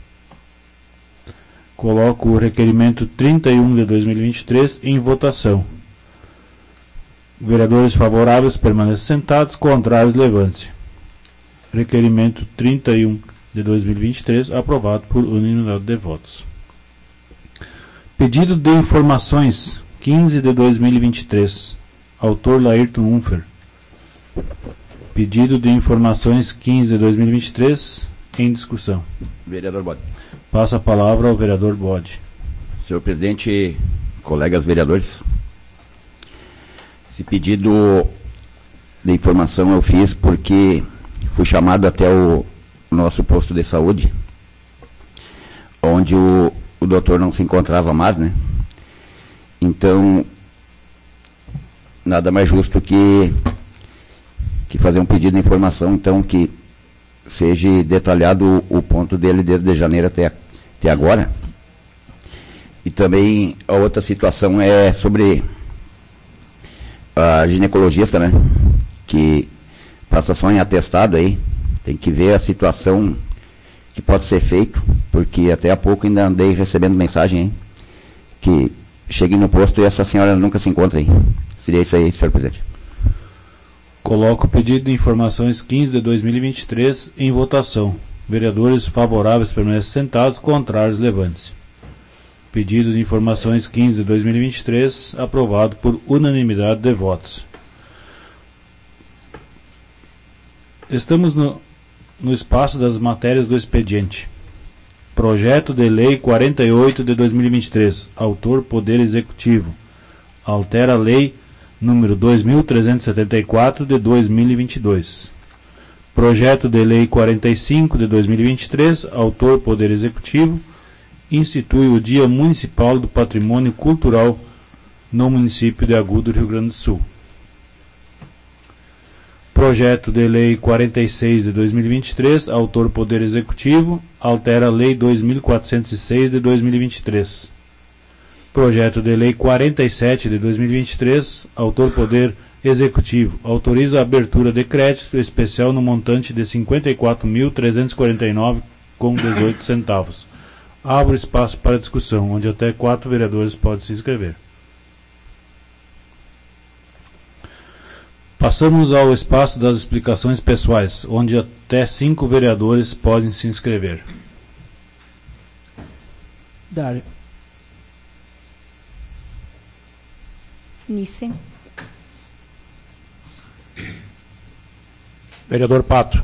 Coloco o requerimento trinta e um de dois mil e vinte e três em votação. Vereadores favoráveis permaneçam sentados, contrários levante-se. Requerimento trinta e um de dois mil e vinte e três aprovado por unanimidade de votos. Pedido de informações quinze de dois mil e vinte e três. Autor Laírton Unfer. Pedido de informações quinze de dois mil e vinte e três em discussão. Vereador Bode. Passo a palavra ao vereador Bode. Senhor presidente, colegas vereadores, esse pedido de informação eu fiz porque fui chamado até o nosso posto de saúde, onde o, o doutor não se encontrava mais, né? Então, nada mais justo que, que fazer um pedido de informação, então, que seja detalhado o, o ponto dele desde janeiro até, até agora. E também a outra situação é sobre a ginecologista, né? Que passa só em atestado aí. Tem que ver a situação que pode ser feito, porque até há pouco ainda andei recebendo mensagem, hein, que cheguei no posto e essa senhora nunca se encontra aí. Seria isso aí, senhor presidente. Coloco o pedido de informações quinze de dois mil e vinte e três em votação. Vereadores favoráveis permanecem sentados, contrários levante-se. Pedido de informações quinze de dois mil e vinte e três aprovado por unanimidade de votos. Estamos no, no espaço das matérias do expediente. Projeto de Lei quarenta e oito de dois mil e vinte e três. Autor Poder Executivo. Altera a Lei número dois mil trezentos e setenta e quatro de dois mil e vinte e dois. Projeto de Lei quarenta e cinco de dois mil e vinte e três. Autor Poder Executivo. Institui o Dia Municipal do Patrimônio Cultural no município de Agudo, Rio Grande do Sul. Projeto de Lei quarenta e seis de dois mil e vinte e três, autor Poder Executivo, altera a Lei dois mil quatrocentos e seis de dois mil e vinte e três. Projeto de Lei quarenta e sete de dois mil e vinte e três, autor Poder Executivo, autoriza a abertura de crédito especial no montante de cinquenta e quatro mil trezentos e quarenta e nove vírgula dezoito centavos. Abro espaço para discussão, onde até quatro vereadores podem se inscrever. Passamos ao espaço das explicações pessoais, onde até cinco vereadores podem se inscrever. Dário. Nissen. Vereador Pato.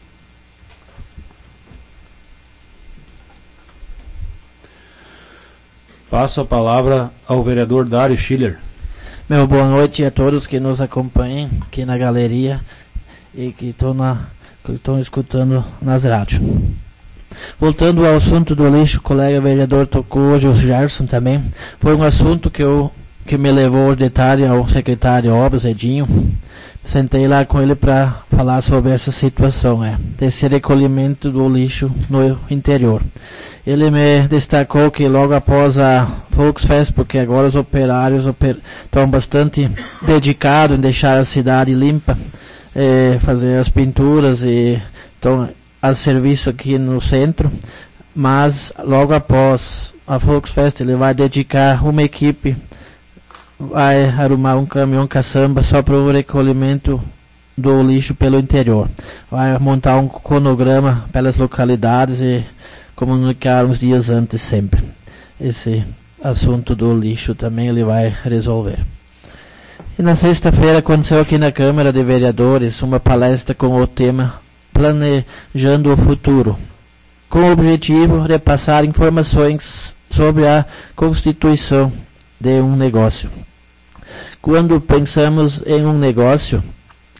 Passo a palavra ao vereador Dário Schiller. Meu boa noite a todos que nos acompanham aqui na galeria e que estão na, que estão escutando nas rádios. Voltando ao assunto do lixo, o colega vereador tocou hoje, o Gerson também. Foi um assunto que, eu, que me levou ao detalhe ao secretário de Obras, Edinho. Sentei lá com ele para falar sobre essa situação, é, desse recolhimento do lixo no interior. Ele me destacou que logo após a Volksfest, porque agora os operários oper, estão bastante dedicados em deixar a cidade limpa, eh, fazer as pinturas e estão a serviço aqui no centro, mas logo após a Volksfest ele vai dedicar uma equipe, vai arrumar um caminhão caçamba só para o recolhimento do lixo pelo interior. Vai montar um cronograma pelas localidades e comunicar uns dias antes sempre. Esse assunto do lixo também ele vai resolver. E na sexta-feira aconteceu aqui na Câmara de Vereadores uma palestra com o tema Planejando o Futuro, com o objetivo de passar informações sobre a constituição de um negócio. Quando pensamos em um negócio,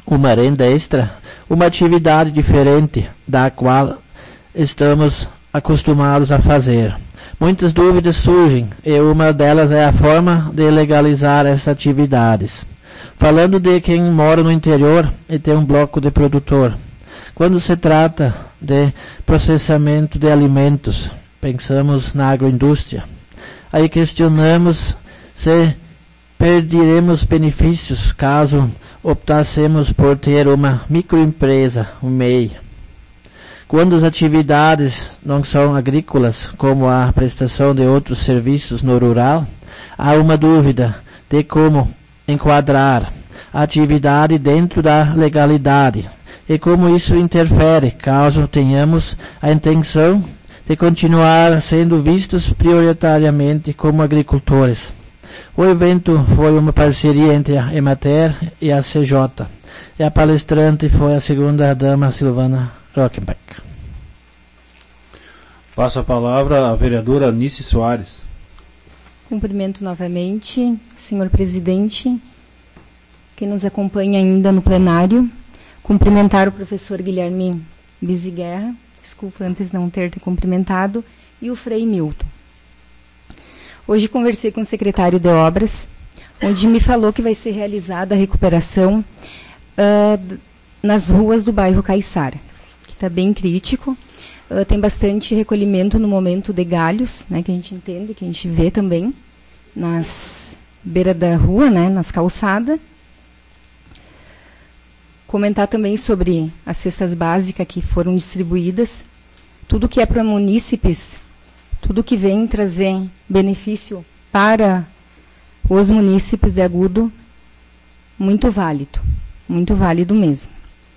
uma renda extra, uma atividade diferente da qual estamos acostumados a fazer. Muitas dúvidas surgem e uma delas é a forma de legalizar essas atividades. Falando de quem mora no interior e tem um bloco de produtor, quando se trata de processamento de alimentos, pensamos na agroindústria. Aí questionamos se perderemos benefícios caso optássemos por ter uma microempresa, um M E I. Quando as atividades não são agrícolas, como a prestação de outros serviços no rural, há uma dúvida de como enquadrar a atividade dentro da legalidade e como isso interfere caso tenhamos a intenção de continuar sendo vistos prioritariamente como agricultores. O evento foi uma parceria entre a Emater e a C J. E a palestrante foi a segunda-dama Silvana Rockenbach. Passo a palavra à vereadora Anice Soares. Cumprimento novamente, senhor presidente, que nos acompanha ainda no plenário. Cumprimentar o professor Guilherme Biziguerra, desculpa antes não ter te cumprimentado, e o Frei Milton. Hoje conversei com o secretário de Obras, onde me falou que vai ser realizada a recuperação uh, nas ruas do bairro Caiçara, que está bem crítico. Uh, tem bastante recolhimento no momento de galhos, né, que a gente entende, que a gente vê também nas beiras da rua, né, nas calçadas. Comentar também sobre as cestas básicas que foram distribuídas. Tudo que é para munícipes, tudo que vem trazer benefício para os munícipes de Agudo, muito válido, muito válido mesmo.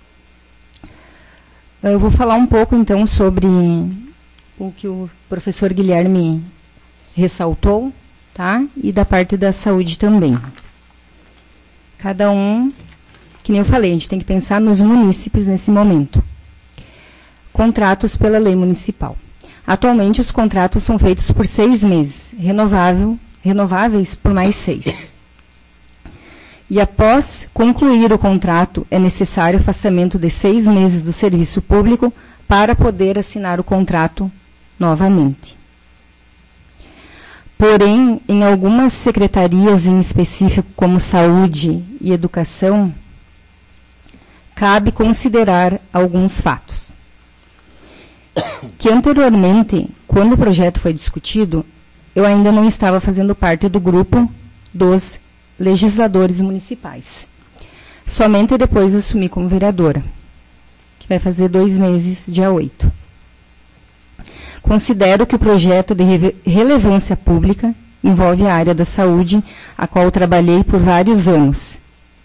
Eu vou falar um pouco, então, sobre o que o professor Guilherme ressaltou, tá? E da parte da saúde também. Cada um, que nem eu falei, a gente tem que pensar nos munícipes nesse momento. Contratos pela lei municipal. Atualmente, os contratos são feitos por seis meses, renovável, renováveis por mais seis. E após concluir o contrato, é necessário afastamento de seis meses do serviço público para poder assinar o contrato novamente. Porém, em algumas secretarias em específico, como saúde e educação, cabe considerar alguns fatos. Que anteriormente, quando o projeto foi discutido, eu ainda não estava fazendo parte do grupo dos legisladores municipais. Somente depois assumi como vereadora, que vai fazer dois meses, dia oito. Considero que o projeto é de re- relevância pública envolve a área da saúde, a qual trabalhei por vários anos.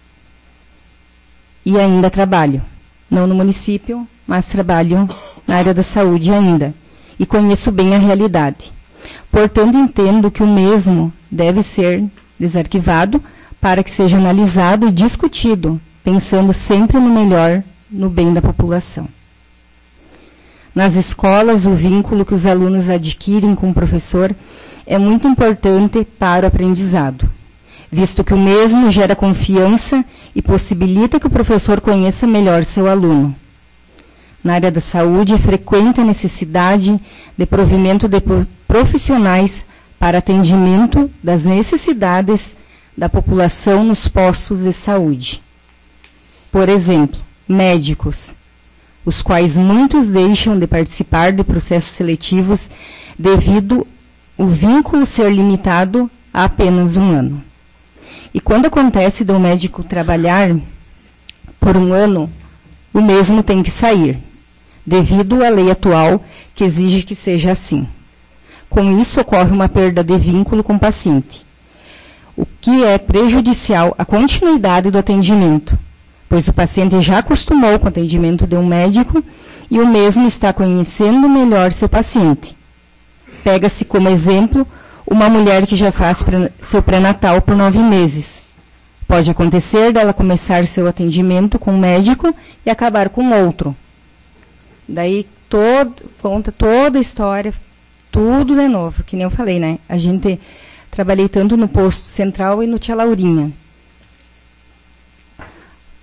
E ainda trabalho, não no município, mas trabalho na área da saúde ainda, e conheço bem a realidade. Portanto, entendo que o mesmo deve ser desarquivado para que seja analisado e discutido, pensando sempre no melhor, no bem da população. Nas escolas, o vínculo que os alunos adquirem com o professor é muito importante para o aprendizado, visto que o mesmo gera confiança e possibilita que o professor conheça melhor seu aluno. Na área da saúde, é frequente a necessidade de provimento de profissionais para atendimento das necessidades da população nos postos de saúde. Por exemplo, médicos, os quais muitos deixam de participar de processos seletivos devido ao vínculo ser limitado a apenas um ano. E quando acontece de um médico trabalhar por um ano, o mesmo tem que sair, devido à lei atual que exige que seja assim. Com isso, ocorre uma perda de vínculo com o paciente, o que é prejudicial à continuidade do atendimento, pois o paciente já acostumou com o atendimento de um médico e o mesmo está conhecendo melhor seu paciente. Pega-se como exemplo uma mulher que já faz seu pré-natal por nove meses. Pode acontecer dela começar seu atendimento com um médico e acabar com outro. Daí todo, conta toda a história, tudo de novo, que nem eu falei, né? A gente trabalhei tanto no posto central e no Tia Laurinha.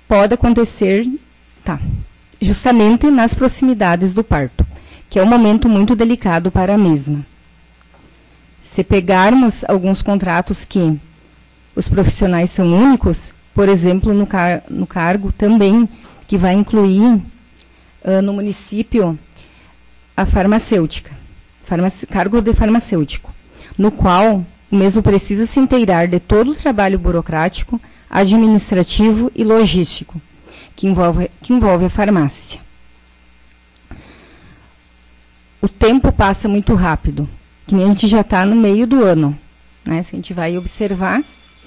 pode acontecer, tá, justamente nas proximidades do parto, que é um momento muito delicado para a mesma. Se pegarmos alguns contratos que os profissionais são únicos, por exemplo, no, car no cargo também, que vai incluir uh, no município a farmacêutica, farmac cargo de farmacêutico, no qual o mesmo precisa se inteirar de todo o trabalho burocrático, administrativo e logístico, que envolve, que envolve a farmácia. O tempo passa muito rápido, que nem a gente já está no meio do ano, né? Se a gente vai observar...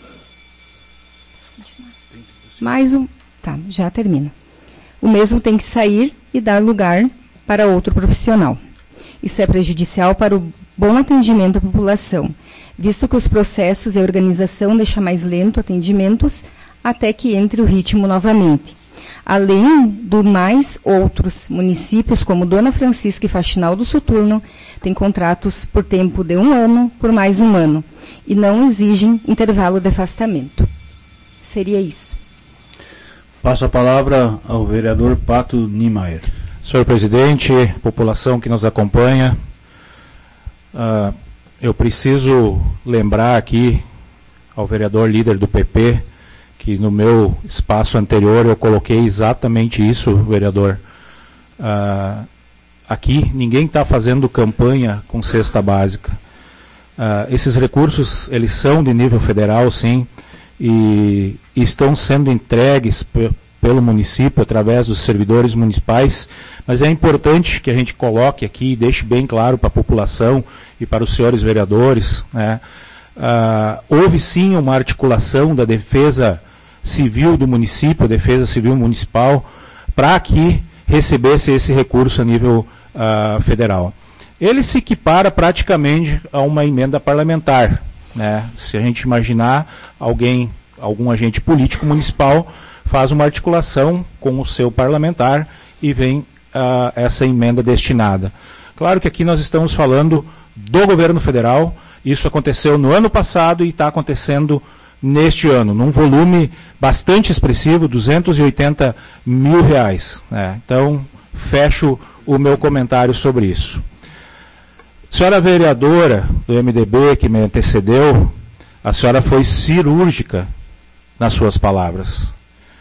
Mais um... Tá, já termina. O mesmo tem que sair e dar lugar para outro profissional. Isso é prejudicial para o bom atendimento à população, visto que os processos e a organização deixam mais lento atendimentos até que entre o ritmo novamente. Além do mais, outros municípios, como Dona Francisca e Faxinal do Soturno, têm contratos por tempo de um ano por mais um ano e não exigem intervalo de afastamento. Seria isso. Passo a palavra ao vereador Pato Niemeyer. Senhor presidente, população que nos acompanha, uh, eu preciso lembrar aqui ao vereador líder do P P, que no meu espaço anterior eu coloquei exatamente isso, vereador. Uh, aqui ninguém está fazendo campanha com cesta básica. Uh, esses recursos, eles são de nível federal, sim, e estão sendo entregues pelo município através dos servidores municipais, mas é importante que a gente coloque aqui e deixe bem claro para a população e para os senhores vereadores, né? Uh, houve sim uma articulação da defesa civil do município, a defesa civil municipal, para que recebesse esse recurso a nível uh, federal. Ele se equipara praticamente a uma emenda parlamentar, né? Se a gente imaginar alguém, algum agente político municipal faz uma articulação com o seu parlamentar e vem uh, essa emenda destinada. Claro que aqui nós estamos falando do governo federal, isso aconteceu no ano passado e está acontecendo neste ano, num volume bastante expressivo, duzentos e oitenta mil reais. Né? Então, fecho o meu comentário sobre isso. Senhora vereadora do M D B que me antecedeu, a senhora foi cirúrgica nas suas palavras.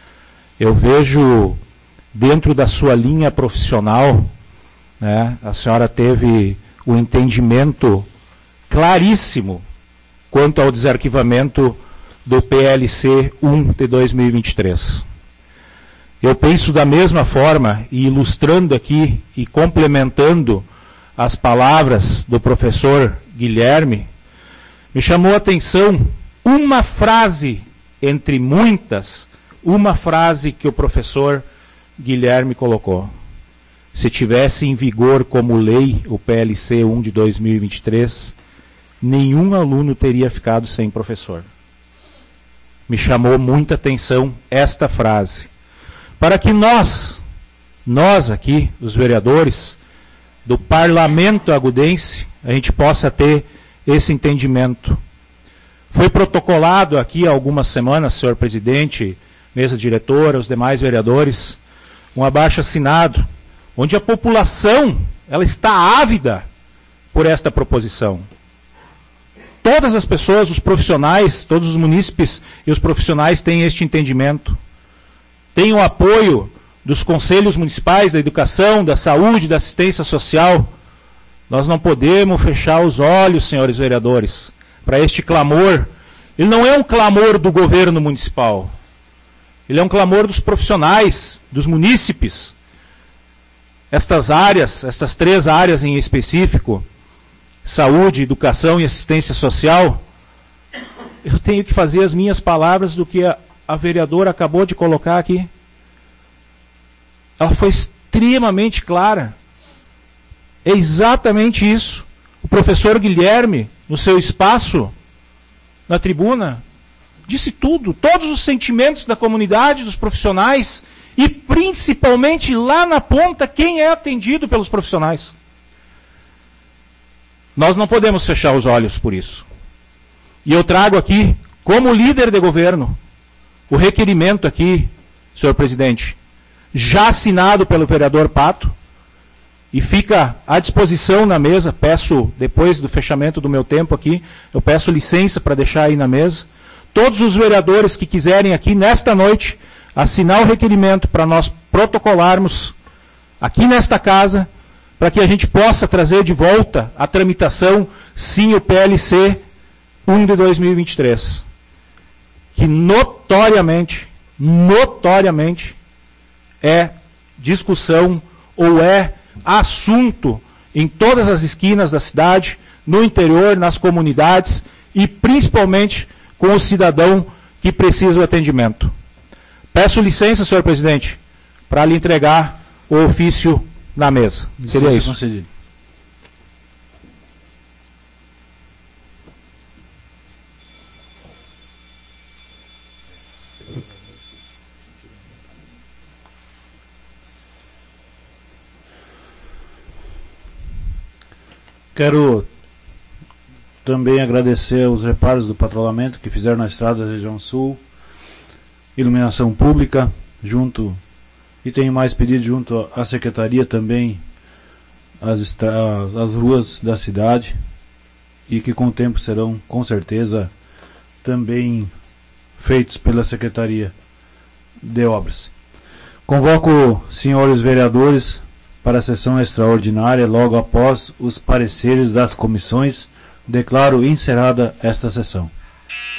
Eu vejo dentro da sua linha profissional, né, a senhora teve o entendimento claríssimo quanto ao desarquivamento do P L C um de dois mil e vinte e três. Eu penso da mesma forma, e ilustrando aqui e complementando as palavras do professor Guilherme, me chamou a atenção uma frase, entre muitas, uma frase que o professor Guilherme colocou. Se tivesse em vigor como lei o P L C um de dois mil e vinte e três, nenhum aluno teria ficado sem professor. Me chamou muita atenção esta frase. Para que nós, nós aqui, os vereadores do Parlamento agudense, a gente possa ter esse entendimento. Foi protocolado aqui há algumas semanas, senhor presidente, mesa diretora, os demais vereadores, um abaixo-assinado, onde a população ela está ávida por esta proposição. Todas as pessoas, os profissionais, todos os munícipes e os profissionais têm este entendimento. Têm o apoio dos conselhos municipais da educação, da saúde, da assistência social. Nós não podemos fechar os olhos, senhores vereadores, para este clamor. Ele não é um clamor do governo municipal. Ele é um clamor dos profissionais, dos munícipes. Estas áreas, estas três áreas em específico, saúde, educação e assistência social, eu tenho que fazer as minhas palavras do que a, a vereadora acabou de colocar aqui. Ela foi extremamente clara. É exatamente isso. O professor Guilherme, no seu espaço, na tribuna, disse tudo, todos os sentimentos da comunidade, dos profissionais, e principalmente lá na ponta, quem é atendido pelos profissionais. Nós não podemos fechar os olhos por isso. E eu trago aqui, como líder de governo, o requerimento aqui senhor presidente, já assinado pelo vereador Pato, e fica à disposição na mesa. Peço, depois do fechamento do meu tempo aqui, eu peço licença para deixar aí na mesa. Todos os vereadores que quiserem aqui, nesta noite, assinar o requerimento para nós protocolarmos aqui nesta casa, para que a gente possa trazer de volta a tramitação, sim, o P L C um de dois mil e vinte e três. Que notoriamente, notoriamente, é discussão ou é assunto em todas as esquinas da cidade, no interior, nas comunidades e principalmente com o cidadão que precisa do atendimento. Peço licença, senhor presidente, para lhe entregar o ofício na mesa. Seria isso. Concedido. Quero também agradecer os reparos do patrulhamento que fizeram na estrada da região sul, iluminação pública, junto, e tenho mais pedido junto à secretaria também, as, as, as ruas da cidade, e que com o tempo serão, com certeza, também feitos pela Secretaria de Obras. Convoco os senhores vereadores para a sessão extraordinária logo após os pareceres das comissões. Declaro encerrada esta sessão.